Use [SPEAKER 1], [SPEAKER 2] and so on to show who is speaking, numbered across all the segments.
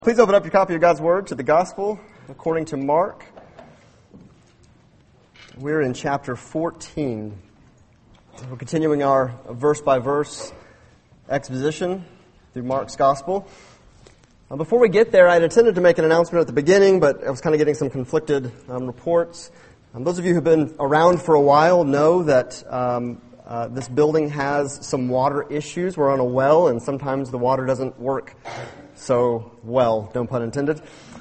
[SPEAKER 1] Please open up your copy of God's Word to the Gospel according to Mark. We're in chapter 14. We're continuing our verse-by-verse exposition through Mark's Gospel. Before we get there, I had intended to make an announcement at the beginning, but I was kind of getting some conflicted reports. Those of you who have been around for a while know that this building has some water issues. We're on a well, and sometimes the water doesn't work so well, no pun intended.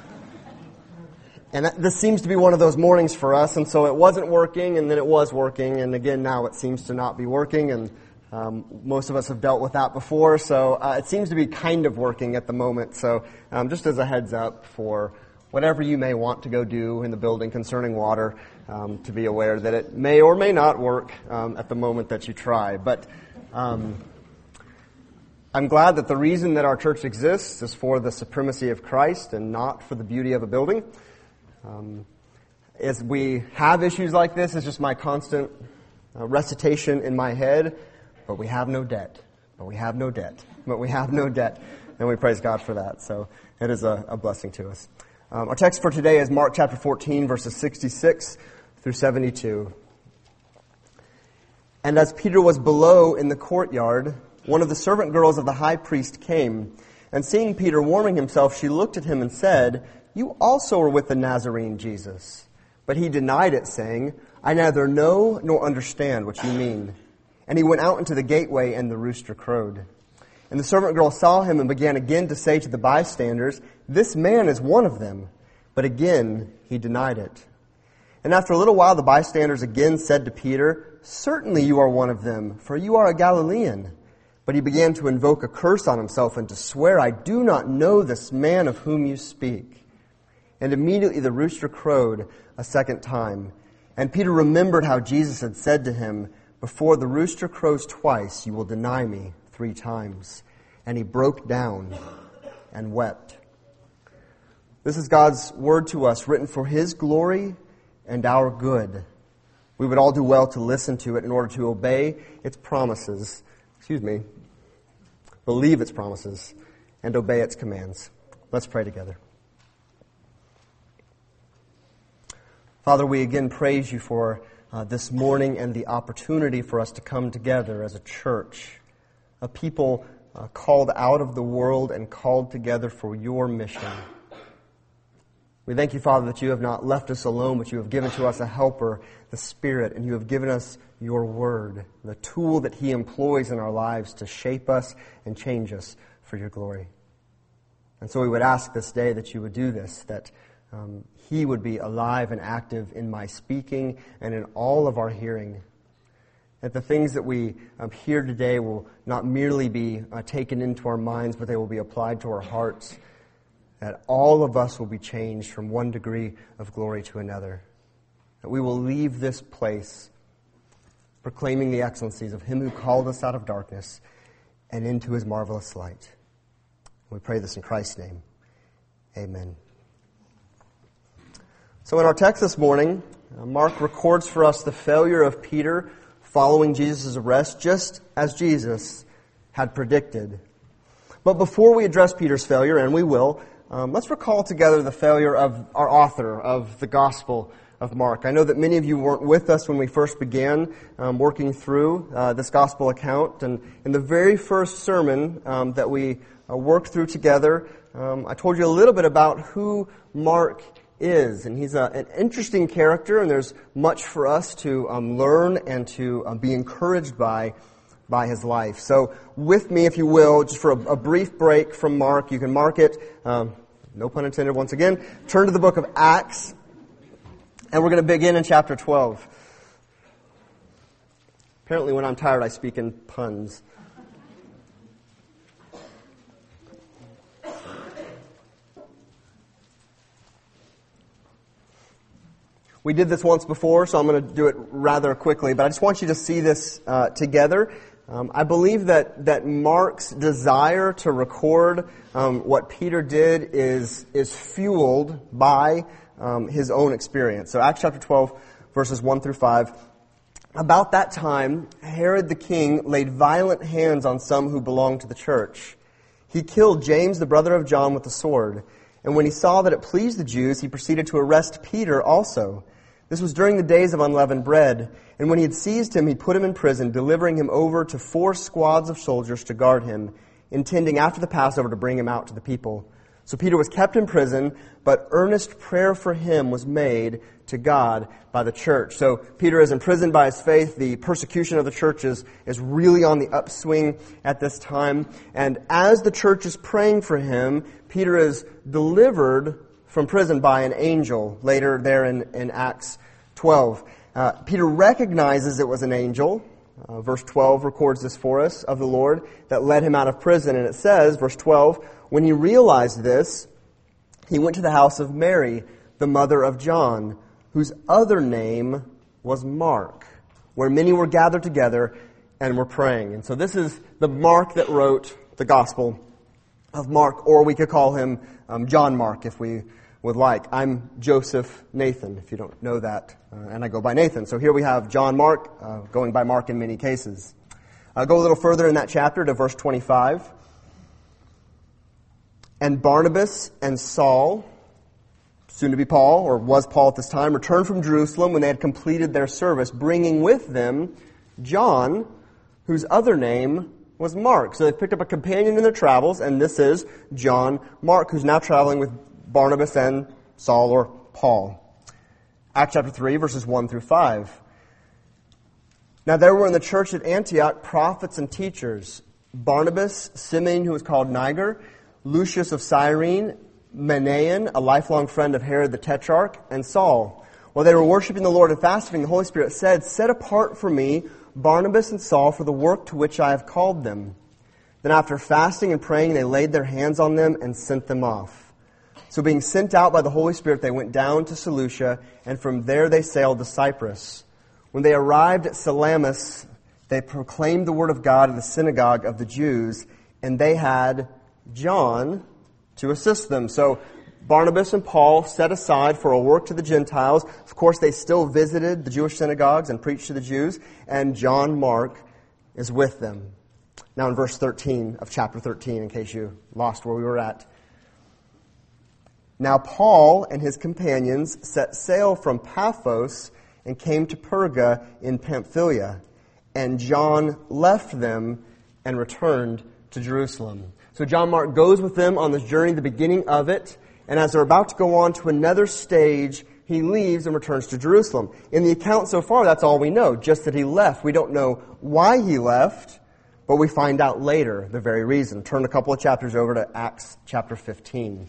[SPEAKER 1] And this seems to be one of those mornings for us, and so it wasn't working, and then it was working, and again now it seems to not be working, and most of us have dealt with that before, so it seems to be kind of working at the moment. So just as a heads up for whatever you may want to go do in the building concerning water, to be aware that it may or may not work at the moment that you try. But I'm glad that the reason that our church exists is for the supremacy of Christ and not for the beauty of a building. As we have issues like this, it's just my constant recitation in my head, but we have no debt, but we have no debt, but we have no debt, and we praise God for that. So it is a blessing to us. Our text for today is Mark chapter 14, verses 66 through 72. And as Peter was below in the courtyard, one of the servant girls of the high priest came, and seeing Peter warming himself, she looked at him and said, "You also are with the Nazarene Jesus." But he denied it, saying, "I neither know nor understand what you mean." And he went out into the gateway, and the rooster crowed. And the servant girl saw him and began again to say to the bystanders, "This man is one of them." But again he denied it. And after a little while the bystanders again said to Peter, "Certainly you are one of them, for you are a Galilean." But he began to invoke a curse on himself and to swear, "I do not know this man of whom you speak." And immediately the rooster crowed a second time. And Peter remembered how Jesus had said to him, "Before the rooster crows twice, you will deny me 3 times." And he broke down and wept. This is God's word to us, written for His glory and our good. We would all do well to listen to it in order to obey its promises. Believe its promises and obey its commands. Let's pray together. Father, we again praise you for this morning and the opportunity for us to come together as a church, a people called out of the world and called together for your mission. We thank you, Father, that you have not left us alone, but you have given to us a helper, the Spirit, and you have given us your word, the tool that He employs in our lives to shape us and change us for your glory. And so we would ask this day that you would do this, that He would be alive and active in my speaking and in all of our hearing. That the things that we hear today will not merely be taken into our minds, but they will be applied to our hearts. That all of us will be changed from one degree of glory to another. That we will leave this place proclaiming the excellencies of Him who called us out of darkness and into His marvelous light. We pray this in Christ's name. Amen. So in our text this morning, Mark records for us the failure of Peter following Jesus' arrest, just as Jesus had predicted. But before we address Peter's failure, and we will, let's recall together the failure of our author of the Gospel of Mark. I know that many of you weren't with us when we first began working through this Gospel account. And in the very first sermon that we worked through together, I told you a little bit about who Mark is. And he's an interesting character, and there's much for us to learn and to be encouraged by his life. So with me, if you will, just for a brief break from Mark, you can mark it, no pun intended once again, turn to the book of Acts, and we're going to begin in chapter 12. Apparently when I'm tired, I speak in puns. We did this once before, so I'm going to do it rather quickly, but I just want you to see this together. I believe that Mark's desire to record what Peter did is fueled by his own experience. So Acts chapter 12, verses 1 through 5. About that time, Herod the king laid violent hands on some who belonged to the church. He killed James, the brother of John, with the sword. And when he saw that it pleased the Jews, he proceeded to arrest Peter also. This was during the days of unleavened bread. And when he had seized him, he put him in prison, delivering him over to 4 squads of soldiers to guard him, intending after the Passover to bring him out to the people. So Peter was kept in prison, but earnest prayer for him was made to God by the church. So Peter is imprisoned by his faith. The persecution of the church is really on the upswing at this time. And as the church is praying for him, Peter is delivered from prison by an angel later there in Acts 12. Peter recognizes it was an angel. Verse 12 records this for us, of the Lord that led him out of prison. And it says, verse 12, when he realized this, he went to the house of Mary, the mother of John, whose other name was Mark, where many were gathered together and were praying. And so this is the Mark that wrote the Gospel of Mark, or we could call him John Mark if we would like. I'm Joseph Nathan, if you don't know that, and I go by Nathan. So here we have John Mark, going by Mark in many cases. I'll go a little further in that chapter to verse 25. And Barnabas and Saul, soon to be Paul, or was Paul at this time, returned from Jerusalem when they had completed their service, bringing with them John, whose other name was Mark. So they picked up a companion in their travels, and this is John Mark, who's now traveling with Barnabas and Saul, or Paul. Acts chapter 3, verses 1 through 5. Now there were in the church at Antioch prophets and teachers, Barnabas, Simeon, who was called Niger, Lucius of Cyrene, Manaen, a lifelong friend of Herod the Tetrarch, and Saul. While they were worshiping the Lord and fasting, the Holy Spirit said, set apart for me Barnabas and Saul for the work to which I have called them. Then after fasting and praying, they laid their hands on them and sent them off. So being sent out by the Holy Spirit, they went down to Seleucia, and from there they sailed to Cyprus. When they arrived at Salamis, they proclaimed the word of God in the synagogue of the Jews, and they had John to assist them. So Barnabas and Paul set aside for a work to the Gentiles. Of course, they still visited the Jewish synagogues and preached to the Jews, and John Mark is with them. Now in verse 13 of chapter 13, in case you lost where we were at. Now Paul and his companions set sail from Paphos and came to Perga in Pamphylia, and John left them and returned to Jerusalem. So John Mark goes with them on this journey, the beginning of it, and as they're about to go on to another stage, he leaves and returns to Jerusalem. In the account so far, that's all we know, just that he left. We don't know why he left, but we find out later the very reason. Turn a couple of chapters over to Acts chapter 15.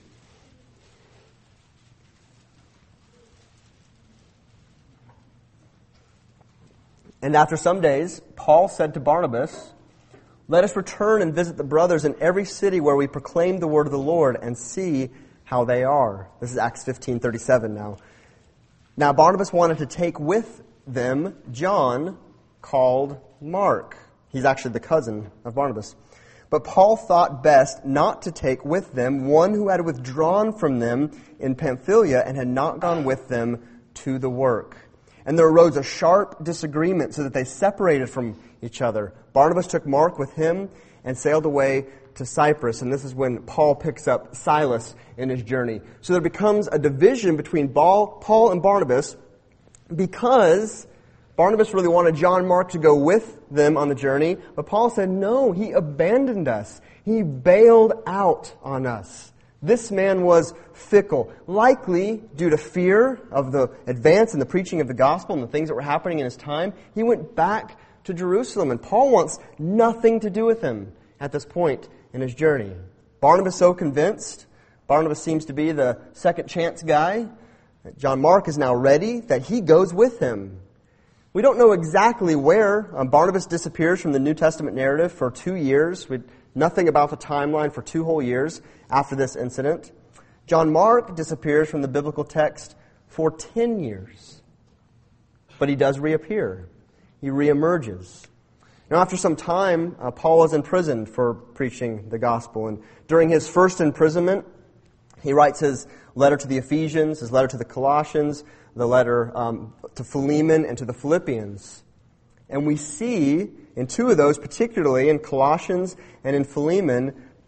[SPEAKER 1] And after some days, Paul said to Barnabas, let us return and visit the brothers in every city where we proclaim the word of the Lord and see how they are. This is Acts 15:37 now. Now Barnabas wanted to take with them John, called Mark. He's actually the cousin of Barnabas. But Paul thought best not to take with them one who had withdrawn from them in Pamphylia and had not gone with them to the work. And there arose a sharp disagreement so that they separated from each other. Barnabas took Mark with him and sailed away to Cyprus. And this is when Paul picks up Silas in his journey. So there becomes a division between Paul and Barnabas because Barnabas really wanted John Mark to go with them on the journey. But Paul said, no, he abandoned us. He bailed out on us. This man was fickle, likely due to fear of the advance in the preaching of the gospel and the things that were happening in his time. He went back to Jerusalem, and Paul wants nothing to do with him at this point in his journey. Barnabas so convinced. Barnabas seems to be the second chance guy. John Mark is now ready that he goes with him. We don't know exactly where. Barnabas disappears from the New Testament narrative for 2 years. Nothing about the timeline for 2 whole years after this incident. John Mark disappears from the biblical text for 10 years. But he does reappear. He reemerges. Now after some time, Paul is imprisoned for preaching the gospel. And during his first imprisonment, he writes his letter to the Ephesians, his letter to the Colossians, the letter to Philemon and to the Philippians. And we see in 2 of those, particularly in Colossians and in Philemon,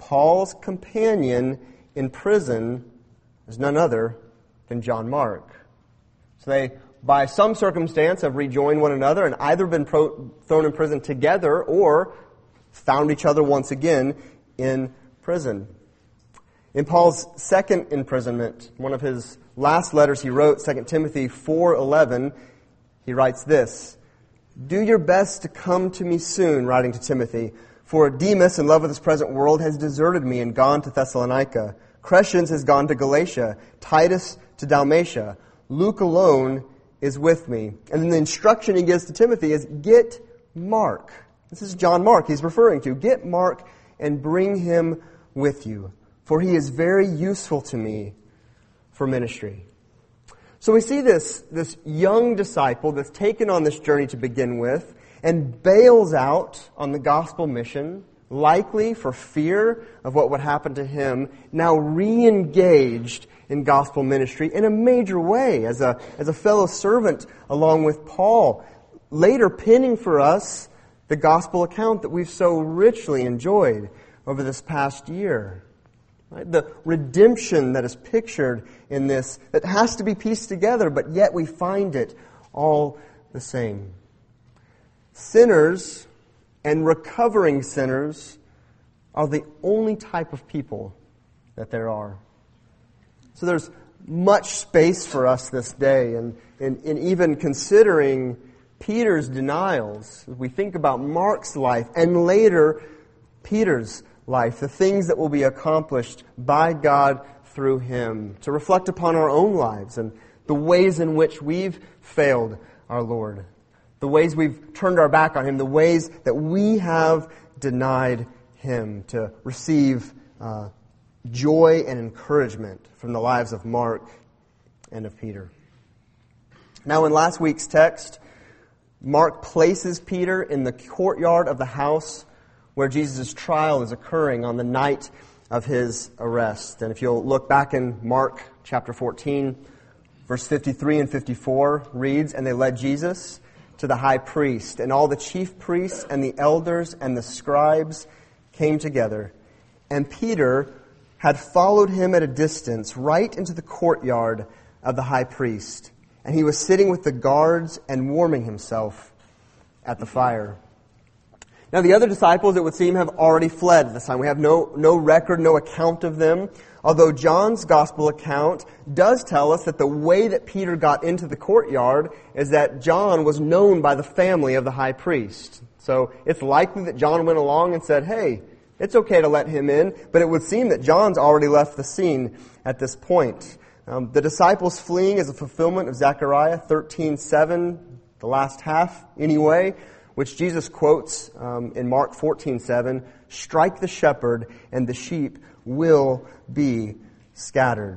[SPEAKER 1] Paul's companion in prison is none other than John Mark. So they, by some circumstance, have rejoined one another and either been thrown in prison together or found each other once again in prison. In Paul's second imprisonment, one of his last letters he wrote, 2 Timothy 4:11, he writes this, "Do your best to come to me soon," writing to Timothy, "for Demas, in love with this present world, has deserted me and gone to Thessalonica. Crescens has gone to Galatia, Titus to Dalmatia. Luke alone is with me." And then the instruction he gives to Timothy is, get Mark. This is John Mark he's referring to. Get Mark and bring him with you, for he is very useful to me for ministry. So we see this young disciple that's taken on this journey to begin with and bails out on the gospel mission, likely for fear of what would happen to him, now re-engaged in gospel ministry in a major way as a fellow servant along with Paul, later penning for us the gospel account that we've so richly enjoyed over this past year. Right? The redemption that is pictured in this, that has to be pieced together, but yet we find it all the same. Sinners and recovering sinners are the only type of people that there are. So there's much space for us this day, and even considering Peter's denials, as we think about Mark's life and later Peter's life, the things that will be accomplished by God through him, to reflect upon our own lives and the ways in which we've failed our Lord, the ways we've turned our back on him, the ways that we have denied him, to receive joy and encouragement from the lives of Mark and of Peter. Now, in last week's text, Mark places Peter in the courtyard of the house where Jesus' trial is occurring on the night of his arrest. And if you'll look back in Mark chapter 14, verse 53 and 54 reads, "And they led Jesus to the high priest, and all the chief priests and the elders and the scribes came together. And Peter had followed him at a distance right into the courtyard of the high priest. And he was sitting with the guards and warming himself at the fire." Now, the other disciples, it would seem, have already fled at this time. We have no record, no account of them. Although John's gospel account does tell us that the way that Peter got into the courtyard is that John was known by the family of the high priest. So it's likely that John went along and said, "Hey, it's okay to let him in." But it would seem that John's already left the scene at this point. The disciples fleeing is a fulfillment of Zechariah 13:7, the last half anyway, which Jesus quotes in Mark 14:7, "Strike the shepherd, and the sheep will be scattered."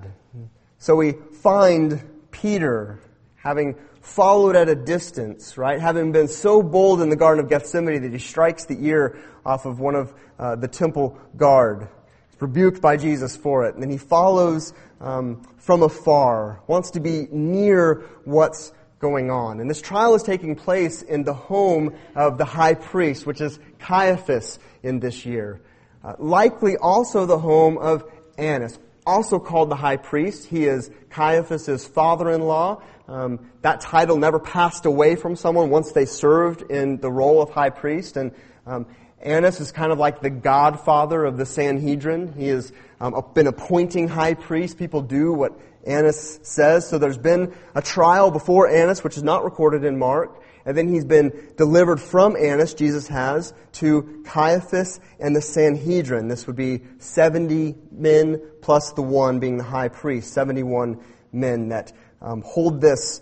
[SPEAKER 1] So we find Peter having followed at a distance, right? Having been so bold in the Garden of Gethsemane that he strikes the ear off of one of the temple guard. He's rebuked by Jesus for it. And then he follows from afar, wants to be near what's going on. And this trial is taking place in the home of the high priest, which is Caiaphas in this year. Likely also the home of Annas, also called the high priest. He is Caiaphas' father-in-law. That title never passed away from someone once they served in the role of high priest. And Annas is kind of like the godfather of the Sanhedrin. He has been appointing high priest. People do what Annas says. So there's been a trial before Annas, which is not recorded in Mark. And then he's been delivered from Annas, Jesus has, to Caiaphas and the Sanhedrin. This would be 70 men plus the one being the high priest. 71 men that hold this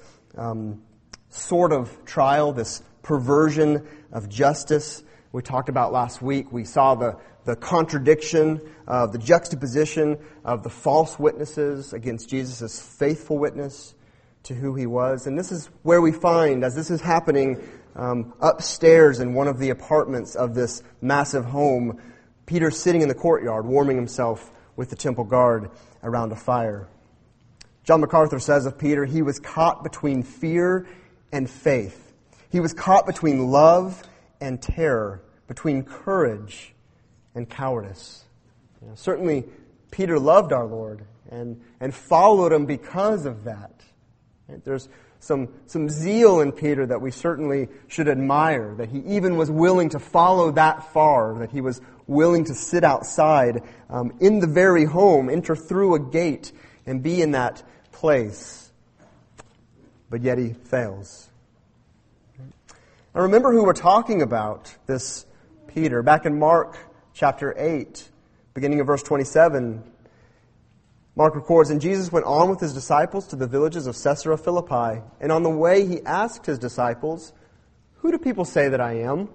[SPEAKER 1] sort of trial, this perversion of justice. We talked about last week. We saw the contradiction of the juxtaposition of the false witnesses against Jesus' faithful witness to who he was. And this is where we find, as this is happening upstairs in one of the apartments of this massive home, Peter sitting in the courtyard warming himself with the temple guard around a fire. John MacArthur says of Peter, he was caught between fear and faith. He was caught between love and terror, between courage and cowardice. Certainly, Peter loved our Lord and followed him because of that. There's some zeal in Peter that we certainly should admire, that he even was willing to follow that far, that he was willing to sit outside in the very home, enter through a gate, and be in that place. But yet he fails. Now remember who we're talking about, this Peter. Back in Mark chapter 8, beginning of verse 27, Mark records, "And Jesus went on with his disciples to the villages of Caesarea Philippi. And on the way he asked his disciples, 'Who do people say that I am?'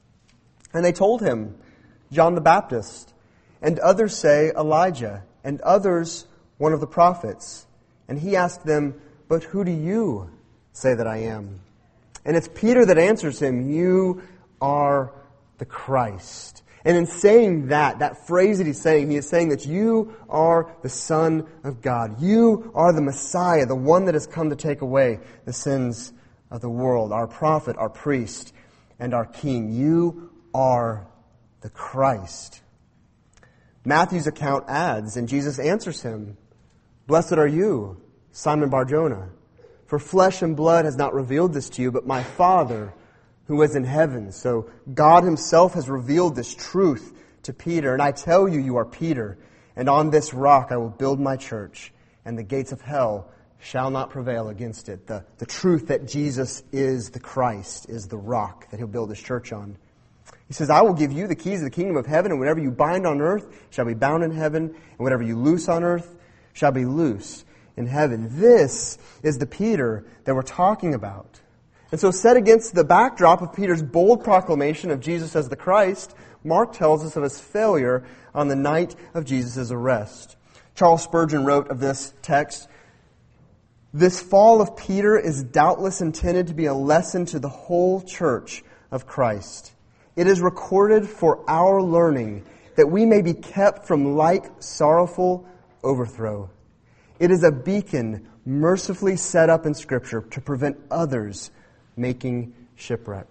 [SPEAKER 1] And they told him, 'John the Baptist, and others say Elijah, and others one of the prophets.' And he asked them, 'But who do you say that I am?' And it's Peter that answers him, 'You are the Christ.'" And in saying that phrase that he is saying that you are the Son of God. You are the Messiah, the one that has come to take away the sins of the world, our prophet, our priest, and our king. You are the Christ. Matthew's account adds, and Jesus answers him, "Blessed are you, Simon Bar-Jonah, for flesh and blood has not revealed this to you, but my Father who is in heaven." So God himself has revealed this truth to Peter. "And I tell you, you are Peter, and on this rock I will build my church, and the gates of hell shall not prevail against it." The truth that Jesus is the Christ is the rock that he'll build his church on. He says, "I will give you the keys of the kingdom of heaven, and whatever you bind on earth shall be bound in heaven, and whatever you loose on earth shall be loose in heaven." This is the Peter that we're talking about. And so set against the backdrop of Peter's bold proclamation of Jesus as the Christ, Mark tells us of his failure on the night of Jesus' arrest. Charles Spurgeon wrote of this text, "This fall of Peter is doubtless intended to be a lesson to the whole church of Christ. It is recorded for our learning, that we may be kept from like sorrowful overthrow. It is a beacon mercifully set up in Scripture to prevent others making shipwreck."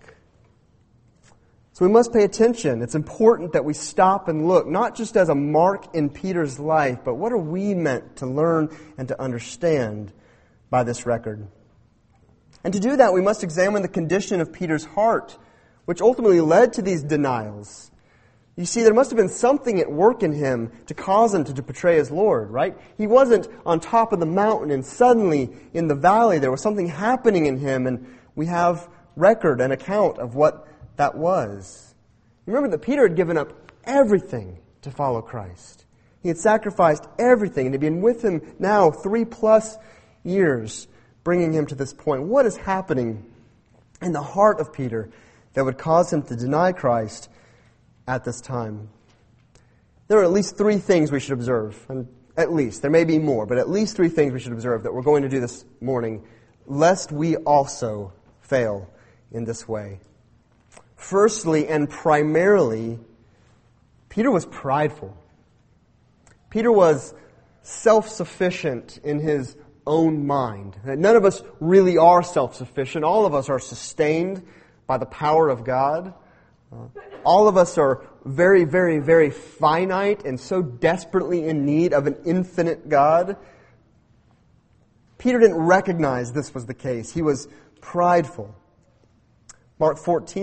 [SPEAKER 1] So we must pay attention. It's important that we stop and look, not just as a mark in Peter's life, but what are we meant to learn and to understand by this record? And to do that, we must examine the condition of Peter's heart, which ultimately led to these denials. You see, there must have been something at work in him to cause him to betray his Lord, right? He wasn't on top of the mountain and suddenly in the valley there was something happening in him, and we have record and account of what that was. Remember that Peter had given up everything to follow Christ. He had sacrificed everything and had been with him now 3+ years, bringing him to this point. What is happening in the heart of Peter that would cause him to deny Christ at this time? There are at least 3 things we should observe. And at least, there may be more, but at least 3 things we should observe that we're going to do this morning, lest we also fail in this way. Firstly and primarily, Peter was prideful. Peter was self-sufficient in his own mind. None of us really are self-sufficient. All of us are sustained by the power of God. All of us are very, very, very finite and so desperately in need of an infinite God. Peter didn't recognize this was the case. He was prideful. Mark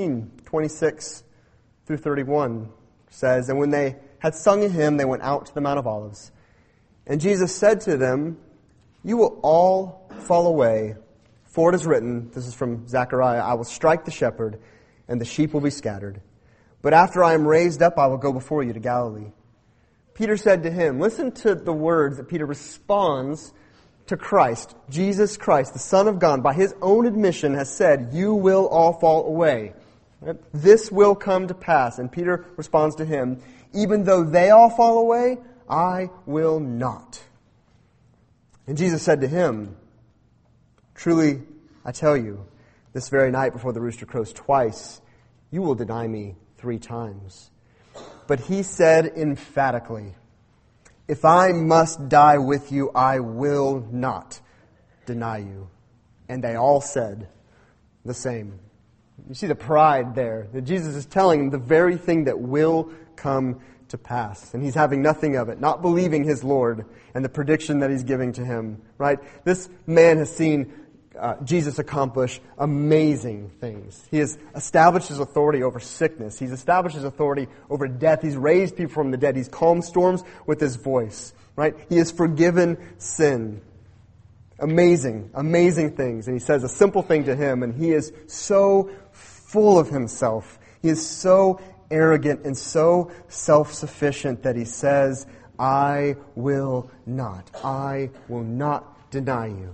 [SPEAKER 1] 14:26-31 says, "And when they had sung a hymn, they went out to the Mount of Olives. And Jesus said to them, 'You will all fall away, for it is written,'" this is from Zechariah, "'I will strike the shepherd, and the sheep will be scattered. But after I am raised up, I will go before you to Galilee.' Peter said to him," listen to the words that Peter responds to Christ. Jesus Christ, the Son of God, by his own admission has said, "You will all fall away. This will come to pass." And Peter responds to him, "Even though they all fall away, I will not." And Jesus said to him, "Truly, I tell you, this very night before the rooster crows twice, you will deny me 3 times. But he said emphatically, "If I must die with you, I will not deny you." And they all said the same. You see the pride there, that Jesus is telling them the very thing that will come to pass. And he's having nothing of it, not believing his Lord and the prediction that he's giving to him, right? This man has seen Jesus accomplish amazing things. He has established his authority over sickness. He's established his authority over death. He's raised people from the dead. He's calmed storms with his voice, right? He has forgiven sin. Amazing, amazing things. And he says a simple thing to him, and he is so full of himself. He is so arrogant and so self-sufficient that he says, I will not deny you.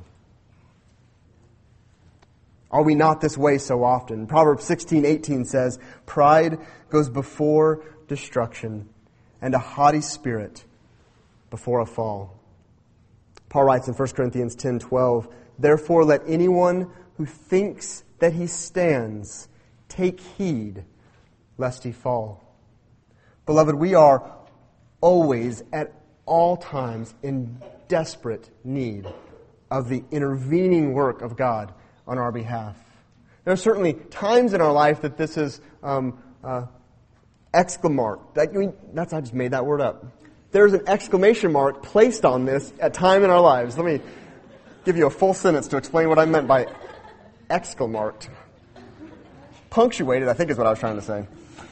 [SPEAKER 1] Are we not this way so often? Proverbs 16:18 says, pride goes before destruction, and a haughty spirit before a fall. Paul writes in 1 Corinthians 10:12, therefore let anyone who thinks that he stands take heed lest he fall. Beloved, we are always, at all times, in desperate need of the intervening work of God on our behalf. There are certainly times in our life that this is exclamation. I just made that word up. There's an exclamation mark placed on this at time in our lives. Let me give you a full sentence to explain what I meant by exclamation. Punctuated, I think is what I was trying to say.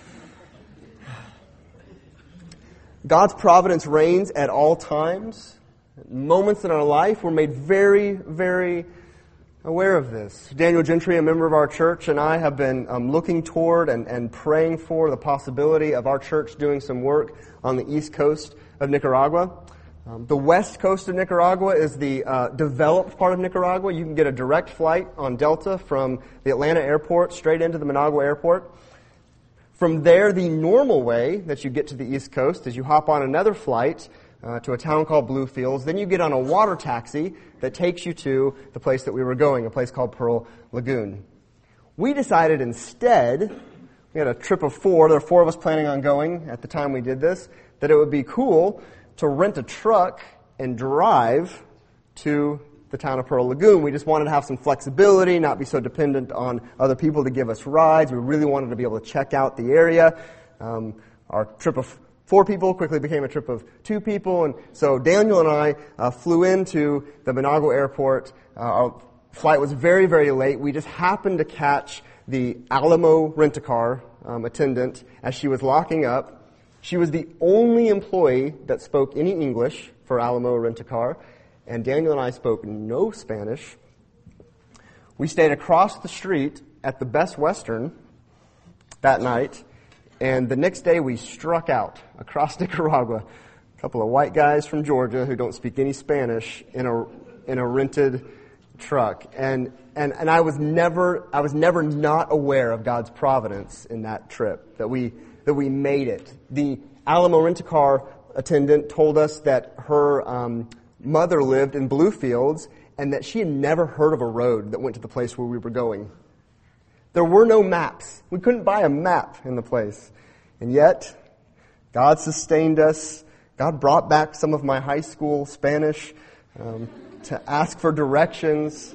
[SPEAKER 1] God's providence reigns at all times. Moments in our life, we're made very, very aware of this. Daniel Gentry, a member of our church, and I have been looking toward and praying for the possibility of our church doing some work on the east coast of Nicaragua. The west coast of Nicaragua is the developed part of Nicaragua. You can get a direct flight on Delta from the Atlanta airport straight into the Managua airport. From there, the normal way that you get to the east coast is you hop on another flight to a town called Bluefields. Then you get on a water taxi that takes you to the place that we were going, a place called Pearl Lagoon. We decided instead, we had a trip of 4, there were 4 of us planning on going at the time we did this, that it would be cool to rent a truck and drive to the town of Pearl Lagoon. We just wanted to have some flexibility, not be so dependent on other people to give us rides. We really wanted to be able to check out the area. Our trip of 4 people quickly became a trip of 2 people, and so Daniel and I flew into the Managua airport. Our flight was very, very late. We just happened to catch the Alamo Rent-A-Car attendant as she was locking up. She was the only employee that spoke any English for Alamo Rent-A-Car, and Daniel and I spoke no Spanish. We stayed across the street at the Best Western that night, and the next day we struck out across Nicaragua. A couple of white guys from Georgia who don't speak any Spanish in a rented truck. And I was never not aware of God's providence in that trip, that we made it. The Alamo Rent-A-Car attendant told us that her mother lived in Bluefields and that she had never heard of a road that went to the place where we were going. There were no maps. We couldn't buy a map in the place. And yet, God sustained us. God brought back some of my high school Spanish to ask for directions.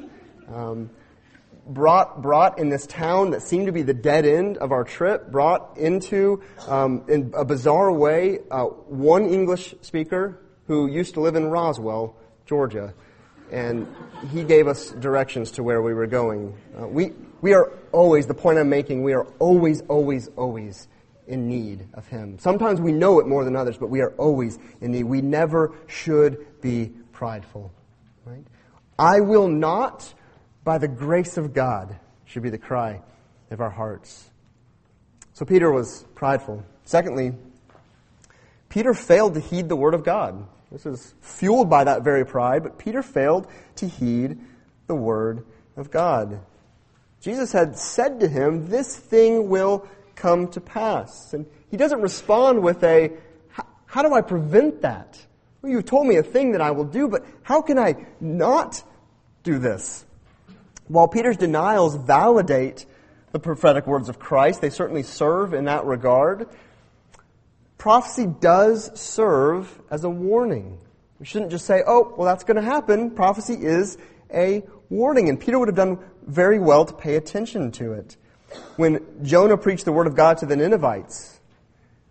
[SPEAKER 1] Brought in this town that seemed to be the dead end of our trip, brought into, in a bizarre way, one English speaker who used to live in Roswell, Georgia. And he gave us directions to where we were going. We are always, the point I'm making, we are always, always, always in need of Him. Sometimes we know it more than others, but we are always in need. We never should be prideful. Right? I will not, by the grace of God, should be the cry of our hearts. So Peter was prideful. Secondly, Peter failed to heed the word of God. This is fueled by that very pride, but Peter failed to heed the word of God. Jesus had said to him, this thing will come to pass. And he doesn't respond with how do I prevent that? Well, you've told me a thing that I will do, but how can I not do this? While Peter's denials validate the prophetic words of Christ, they certainly serve in that regard. Prophecy does serve as a warning. We shouldn't just say, oh, well, that's going to happen. Prophecy is a warning, and Peter would have done very well to pay attention to it. When Jonah preached the word of God to the Ninevites,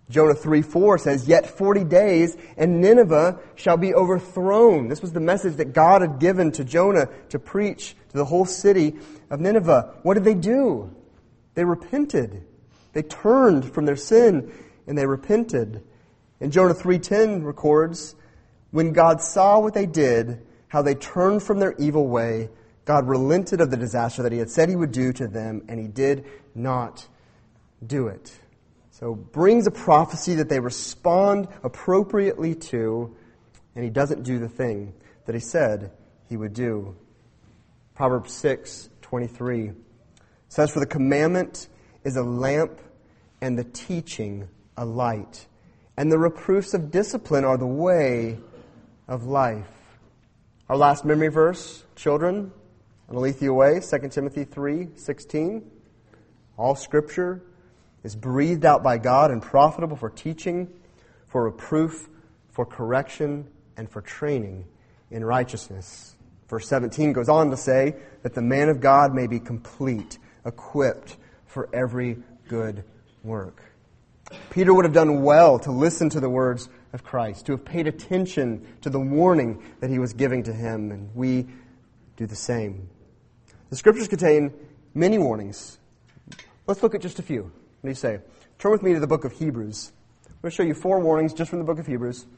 [SPEAKER 1] Jonah 3:4 says, "Yet 40 days, and Nineveh shall be overthrown." This was the message that God had given to Jonah to preach to the whole city of Nineveh. What did they do? They repented. They turned from their sin, and they repented. And Jonah 3:10 records, "When God saw what they did, how they turned from their evil way, God relented of the disaster that He had said He would do to them, and He did not do it." So brings a prophecy that they respond appropriately to, and He doesn't do the thing that He said He would do. Proverbs 6:23 says, "For the commandment is a lamp, and the teaching a light, and the reproofs of discipline are the way of life." Our last memory verse, children, on Alethea Way, 2 Timothy 3:16. "All Scripture is breathed out by God and profitable for teaching, for reproof, for correction, and for training in righteousness." Verse 17 goes on to say that the man of God may be complete, equipped for every good work. Peter would have done well to listen to the words of Christ, to have paid attention to the warning that he was giving to him, and we do the same. The Scriptures contain many warnings. Let's look at just a few. What do you say? Turn with me to the book of Hebrews. I'm going to show you 4 warnings just from the book of Hebrews.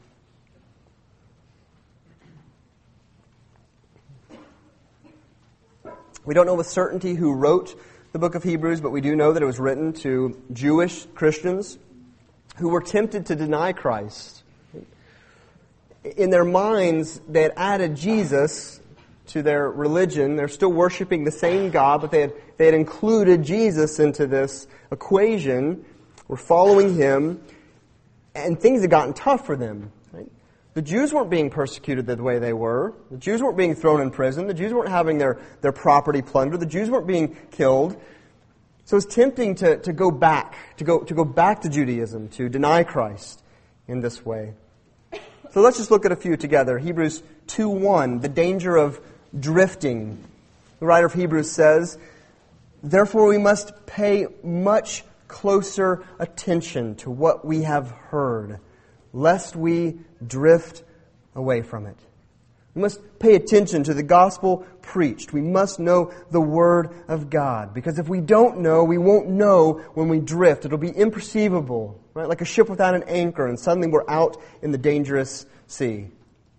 [SPEAKER 1] We don't know with certainty who wrote the book of Hebrews, but we do know that it was written to Jewish Christians who were tempted to deny Christ. In their minds, they had added Jesus to their religion. They're still worshiping the same God, but they had included Jesus into this equation. We're following Him, and things had gotten tough for them. Right? The Jews weren't being persecuted the way they were. The Jews weren't being thrown in prison. The Jews weren't having their property plundered. The Jews weren't being killed. So it's tempting to go back to Judaism, to deny Christ in this way. So let's just look at a few together. Hebrews 2:1, the danger of drifting. The writer of Hebrews says, "Therefore we must pay much closer attention to what we have heard, lest we drift away from it." We must pay attention to the gospel preached. We must know the Word of God. Because if we don't know, we won't know when we drift. It'll be imperceivable, right? Like a ship without an anchor, and suddenly we're out in the dangerous sea.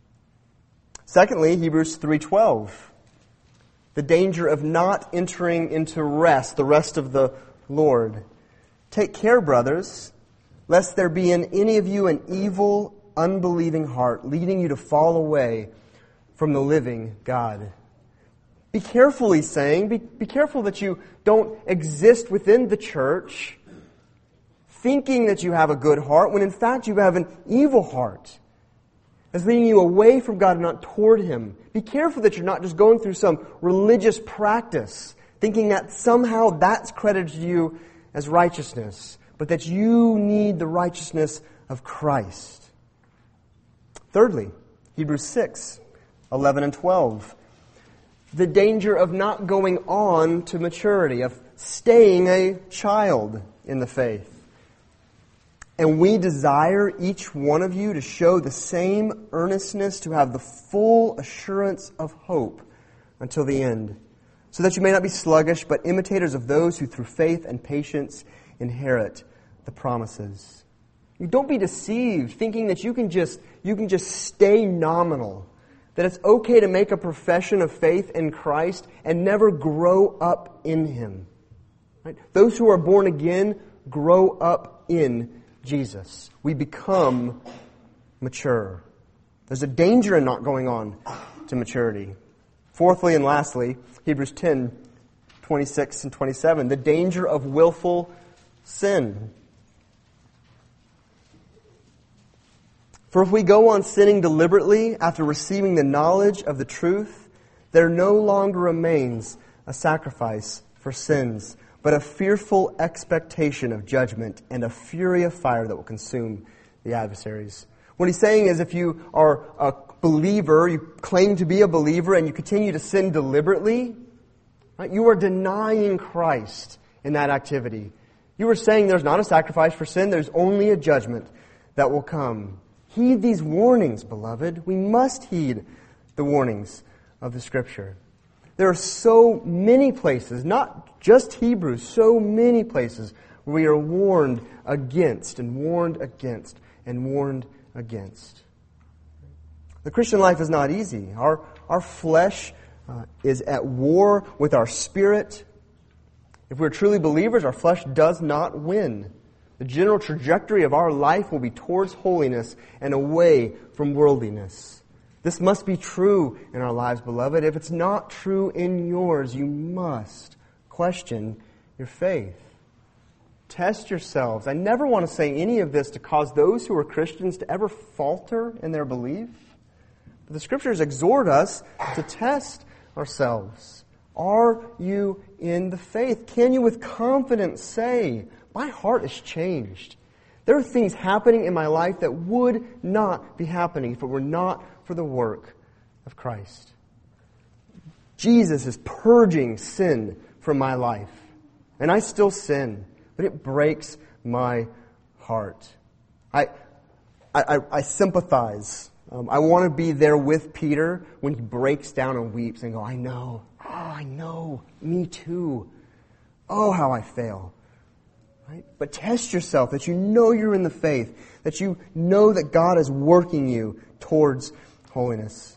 [SPEAKER 1] Secondly, Hebrews 3:12. The danger of not entering into rest, the rest of the Lord. "Take care, brothers, lest there be in any of you an evil, unbelieving heart, leading you to fall away from the living God." Be careful, he's saying. Be careful that you don't exist within the church thinking that you have a good heart when in fact you have an evil heart. That's leading you away from God and not toward Him. Be careful that you're not just going through some religious practice thinking that somehow that's credited to you as righteousness, but that you need the righteousness of Christ. Thirdly, Hebrews 6:11 and 12. The danger of not going on to maturity, of staying a child in the faith. "And we desire each one of you to show the same earnestness, to have the full assurance of hope until the end, so that you may not be sluggish, but imitators of those who through faith and patience inherit the promises." You don't be deceived thinking that you can just stay nominal, that it's okay to make a profession of faith in Christ and never grow up in Him. Right? Those who are born again grow up in Jesus. We become mature. There's a danger in not going on to maturity. Fourthly and lastly, Hebrews 10:26 and 27, the danger of willful sin. "For if we go on sinning deliberately after receiving the knowledge of the truth, there no longer remains a sacrifice for sins, but a fearful expectation of judgment and a fury of fire that will consume the adversaries." What he's saying is if you are a believer, you claim to be a believer, and you continue to sin deliberately, right, you are denying Christ in that activity. You were saying there's not a sacrifice for sin, there's only a judgment that will come. Heed these warnings, beloved. We must heed the warnings of the Scripture. There are so many places, not just Hebrews, so many places where we are warned against and warned against and warned against. The Christian life is not easy. Our flesh is at war with our spirit. If we're truly believers, our flesh does not win. The general trajectory of our life will be towards holiness and away from worldliness. This must be true in our lives, beloved. If it's not true in yours, you must question your faith. Test yourselves. I never want to say any of this to cause those who are Christians to ever falter in their belief. But the Scriptures exhort us to test ourselves. Are you in the faith? Can you with confidence say, my heart is changed? There are things happening in my life that would not be happening if it were not for the work of Christ. Jesus is purging sin from my life. And I still sin, but it breaks my heart. I sympathize. I want to be there with Peter when he breaks down and weeps and go, I know. Oh, I know. Me too. Oh, how I fail. Right? But test yourself that you know you're in the faith, that you know that God is working you towards holiness.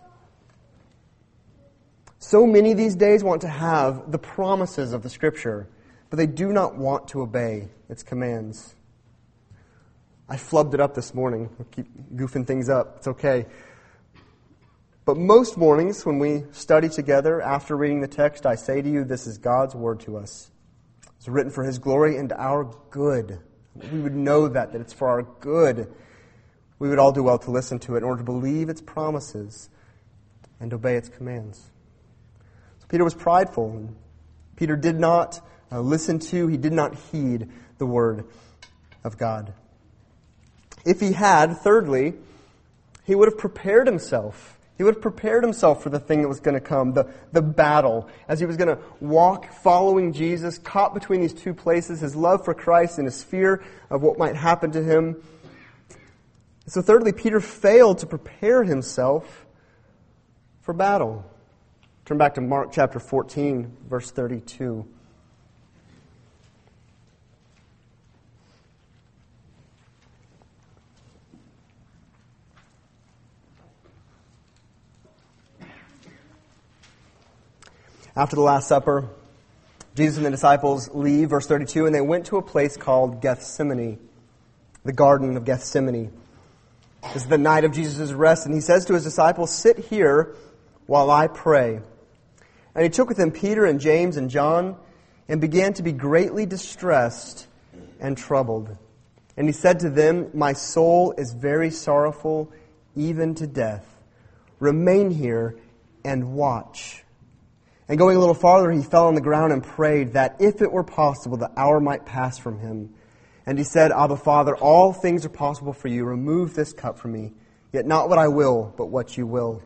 [SPEAKER 1] So many these days want to have the promises of the Scripture, but they do not want to obey its commands. I flubbed it up this morning. I'll keep goofing things up. It's okay. But most mornings when we study together after reading the text, I say to you, this is God's word to us. It's written for His glory and our good. We would know that it's for our good. We would all do well to listen to it in order to believe its promises and obey its commands. So Peter was prideful. And Peter did not listen to, he did not heed the word of God. If he had, thirdly, he would have prepared himself. He would have prepared himself for the thing that was going to come, the battle, as he was going to walk following Jesus, caught between these two places, his love for Christ and his fear of what might happen to him. So thirdly, Peter failed to prepare himself for battle. Turn back to Mark chapter 14, verse 32. After the Last Supper, Jesus and the disciples leave, verse 32, and they went to a place called Gethsemane, the Garden of Gethsemane. This is the night of Jesus' rest, and he says to his disciples, sit here while I pray. And he took with him Peter and James and John, and began to be greatly distressed and troubled. And he said to them, my soul is very sorrowful, even to death. Remain here and watch. And going a little farther, he fell on the ground and prayed that if it were possible, the hour might pass from him. And he said, Abba, Father, all things are possible for you. Remove this cup from me. Yet not what I will, but what you will.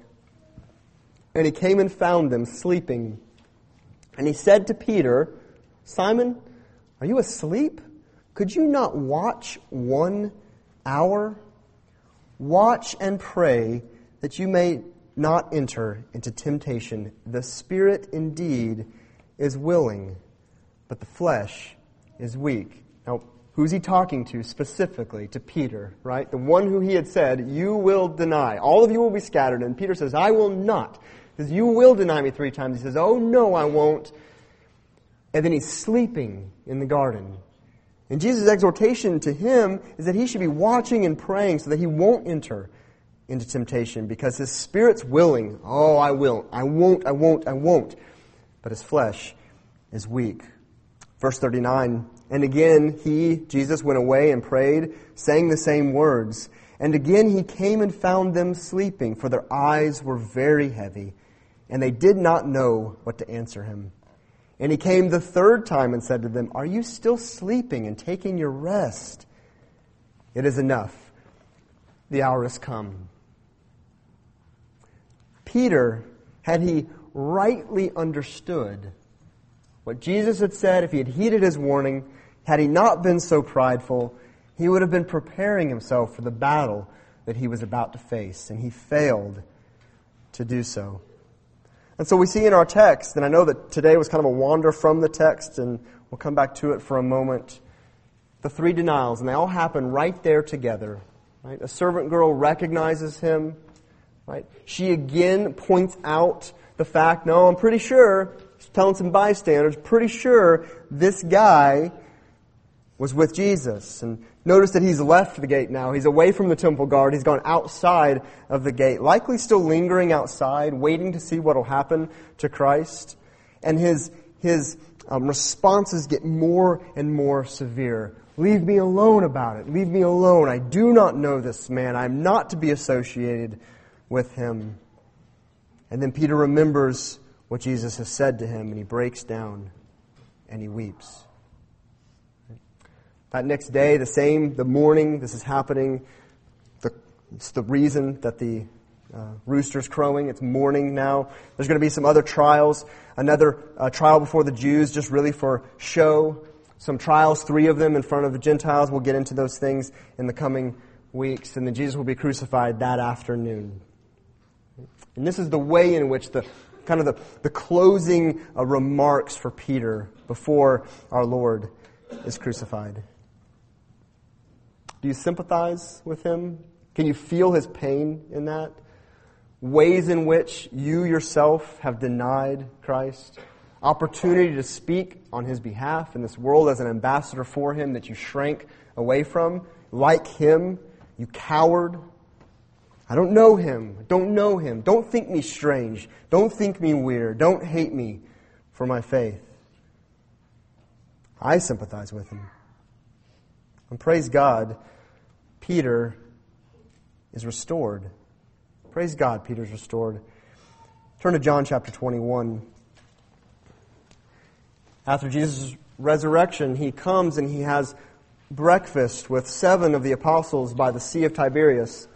[SPEAKER 1] And he came and found them sleeping. And he said to Peter, Simon, are you asleep? Could you not watch 1 hour? Watch and pray that you may not enter into temptation. The spirit indeed is willing, but the flesh is weak. Now, who's he talking to specifically? To Peter, right? The one who he had said, you will deny. All of you will be scattered. And Peter says, I will not. He says, you will deny me 3 times. He says, oh no, I won't. And then he's sleeping in the garden. And Jesus' exhortation to him is that he should be watching and praying so that he won't enter into temptation, because his spirit's willing. Oh, I will. I won't. But his flesh is weak. Verse 39, and again he, Jesus, went away and prayed, saying the same words. And again he came and found them sleeping, for their eyes were very heavy, and they did not know what to answer him. And he came the 3rd time and said to them, are you still sleeping and taking your rest? It is enough. The hour has come. Peter, had he rightly understood what Jesus had said, if he had heeded his warning, Had he not been so prideful, he would have been preparing himself for the battle that he was about to face, and he failed to do so. And so we see in our text, and I know that today was kind of a wander from the text, and we'll come back to it for a moment, the three denials, and they all happen right there together. Right? A servant girl recognizes him. Right? She again points out the fact, no, I'm pretty sure, she's telling some bystanders, pretty sure this guy was with Jesus. And notice that he's left the gate now. He's away from the temple guard. He's gone outside of the gate, likely still lingering outside, waiting to see what will happen to Christ. And his responses get more and more severe. Leave me alone about it. Leave me alone. I do not know this man. I'm not to be associated with him. And then Peter remembers what Jesus has said to him, and he breaks down and he weeps. That next day, the morning this is happening, it's the reason that the rooster's crowing. It's morning now. There's going to be some other trials. Another trial before the Jews, just really for show. Some trials, 3 of them in front of the Gentiles. We'll get into those things in the coming weeks. And then Jesus will be crucified that afternoon. And this is the way in which the closing remarks for Peter before our Lord is crucified. Do you sympathize with him? Can you feel his pain in that? Ways in which you yourself have denied Christ? Opportunity to speak on his behalf in this world as an ambassador for him that you shrank away from? Like him, you coward? I don't know him. Don't know him. Don't think me strange. Don't think me weird. Don't hate me for my faith. I sympathize with him. And praise God, Peter is restored. Praise God, Peter's restored. Turn to John chapter 21. After Jesus' resurrection, he comes and he has breakfast with 7 of the apostles by the Sea of Tiberias.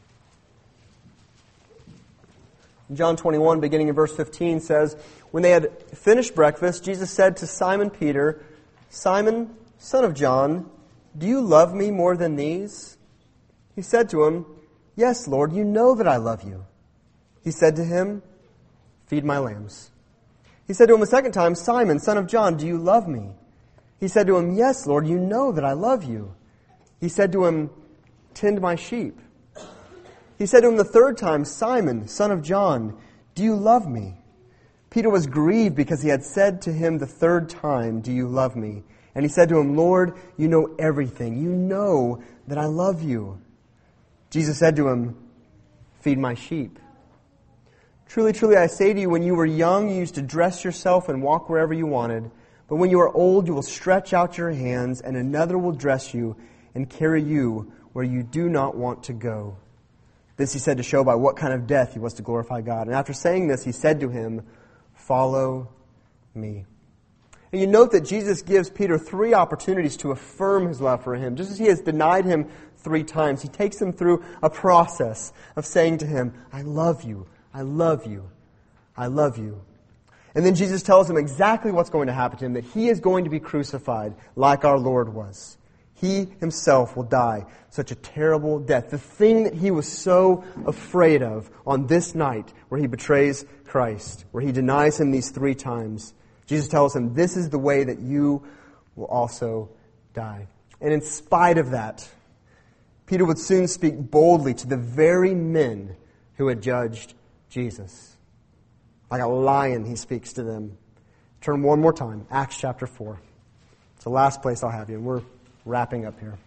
[SPEAKER 1] John 21, beginning in verse 15, says, when they had finished breakfast, Jesus said to Simon Peter, Simon, son of John, do you love me more than these? He said to him, yes, Lord, you know that I love you. He said to him, feed my lambs. He said to him a second time, Simon, son of John, do you love me? He said to him, yes, Lord, you know that I love you. He said to him, tend my sheep. He said to him the third time, Simon, son of John, do you love me? Peter was grieved because he had said to him the third time, do you love me? And he said to him, Lord, you know everything. You know that I love you. Jesus said to him, feed my sheep. Truly, truly, I say to you, when you were young, you used to dress yourself and walk wherever you wanted. But when you are old, you will stretch out your hands, and another will dress you and carry you where you do not want to go. This he said to show by what kind of death he was to glorify God. And after saying this, he said to him, follow me. And you note that Jesus gives Peter 3 opportunities to affirm his love for him. Just as he has denied him 3 times, he takes him through a process of saying to him, I love you, I love you, I love you. And then Jesus tells him exactly what's going to happen to him, that he is going to be crucified like our Lord was. He himself will die such a terrible death. The thing that he was so afraid of on this night where he betrays Christ, where he denies him these 3 times. Jesus tells him, this is the way that you will also die. And in spite of that, Peter would soon speak boldly to the very men who had judged Jesus. Like a lion, he speaks to them. Turn one more time, Acts chapter 4. It's the last place I'll have you, and we're wrapping up here.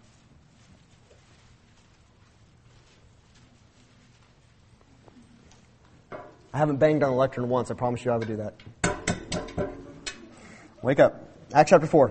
[SPEAKER 1] I haven't banged on a lectern once. I promise you I would do that. Wake up. Acts chapter 4.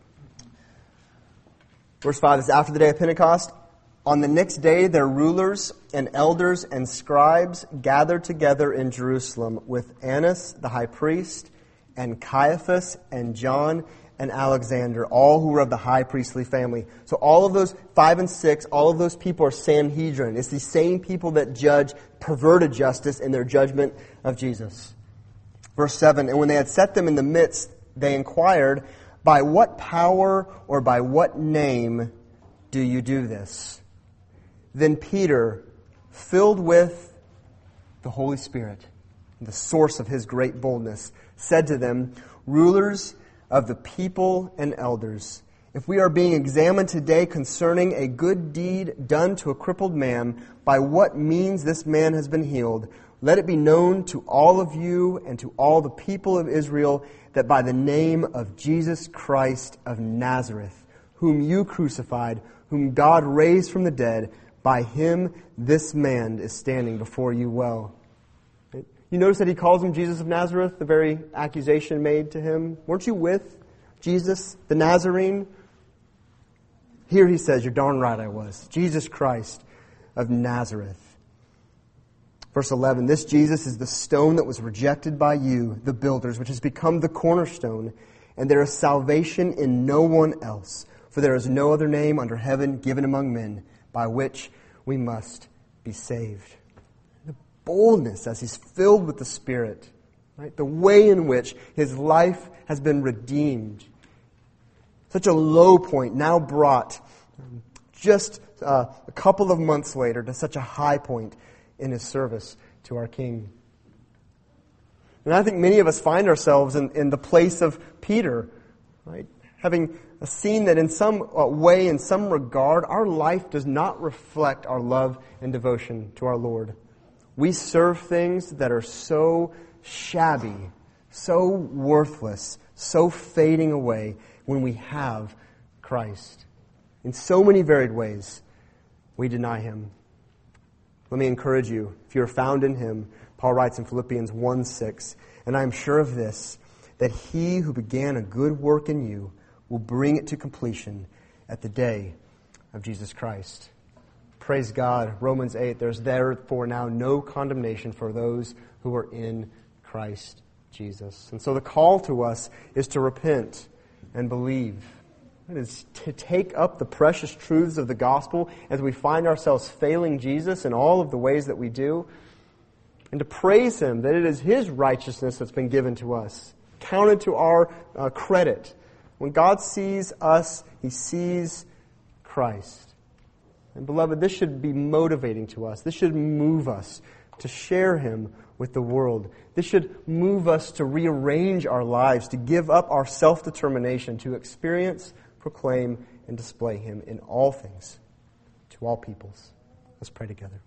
[SPEAKER 1] Verse 5 is after the day of Pentecost. On the next day, their rulers and elders and scribes gathered together in Jerusalem with Annas, the high priest, and Caiaphas and John and Alexander, all who were of the high priestly family. So all of those 5 and 6, all of those people are Sanhedrin. It's the same people that judge perverted justice in their judgment of Jesus. Verse 7, and when they had set them in the midst, they inquired, by what power or by what name do you do this?" Then Peter, filled with the Holy Spirit, the source of his great boldness, said to them, "Rulers of the people and elders, if we are being examined today concerning a good deed done to a crippled man, by what means this man has been healed, let it be known to all of you and to all the people of Israel that by the name of Jesus Christ of Nazareth, whom you crucified, whom God raised from the dead, by him this man is standing before you well." You notice that he calls him Jesus of Nazareth, the very accusation made to him. Weren't you with Jesus, the Nazarene? Here he says, "You're darn right I was. Jesus Christ of Nazareth." Verse 11, "This Jesus is the stone that was rejected by you, the builders, which has become the cornerstone, and there is salvation in no one else, for there is no other name under heaven given among men by which we must be saved." The boldness as he's filled with the Spirit, right? The way in which his life has been redeemed. Such a low point now brought just a couple of months later to such a high point in his service to our King. And I think many of us find ourselves in the place of Peter, right? Having seen that in some way, in some regard, our life does not reflect our love and devotion to our Lord. We serve things that are so shabby, so worthless, so fading away when we have Christ. In so many varied ways, we deny Him. Let me encourage you, if you are found in Him, Paul writes in Philippians 1:6, "And I am sure of this, that He who began a good work in you will bring it to completion at the day of Jesus Christ." Praise God. Romans 8, "There's therefore now no condemnation for those who are in Christ Jesus." And so the call to us is to repent and believe. It is to take up the precious truths of the gospel as we find ourselves failing Jesus in all of the ways that we do, and to praise Him that it is His righteousness that's been given to us, counted to our credit. When God sees us, He sees Christ. And beloved, this should be motivating to us. This should move us to share Him with the world. This should move us to rearrange our lives, to give up our self-determination, to experience, proclaim, and display Him in all things, to all peoples. Let's pray together.